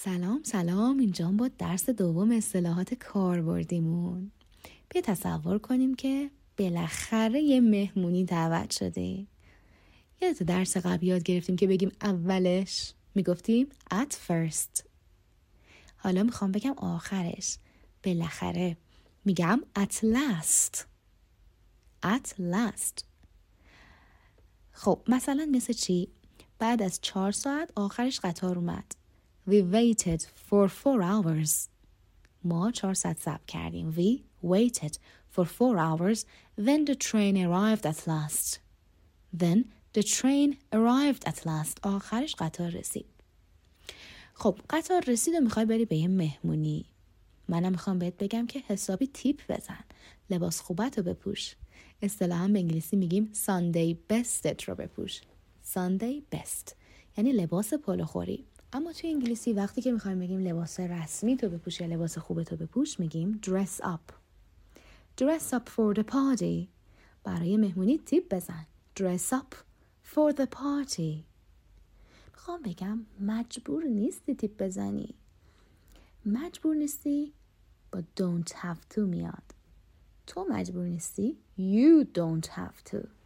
سلام اینجا با درس دوم اصطلاحات کاربردیمون. بیا تصور کنیم که بالاخره یه مهمونی دعوت شده. یادت درس قبل یاد گرفتیم که بگیم اولش میگفتیم at first. حالا میخوام بگم آخرش بالاخره میگم at last. خب مثلا مثل چی؟ بعد از 4 ساعت آخرش قطار اومد. We waited for 4 hours. ما 4 ساعت صبر کردیم. We waited for 4 hours. Then the train arrived at last. آخرش قطار رسید. خب قطار رسید و میخوای بری به یه مهمونی. منم میخوام بهت بگم که حسابی تیپ بزن. لباس خوبت رو بپوش. اصطلاحاً به انگلیسی میگیم Sunday bestت رو بپوش. Sunday best یعنی لباس پلوخوری. اما توی انگلیسی وقتی که میخوایم بگیم لباس رسمی تو بپوش یا لباس خوب تو بپوش میگیم dress up for the party. برای مهمونی تیپ بزن. dress up for the party. میخوام بگم مجبور نیستی تیپ بزنی. مجبور نیستی با don't have to میاد. تو مجبور نیستی you don't have to.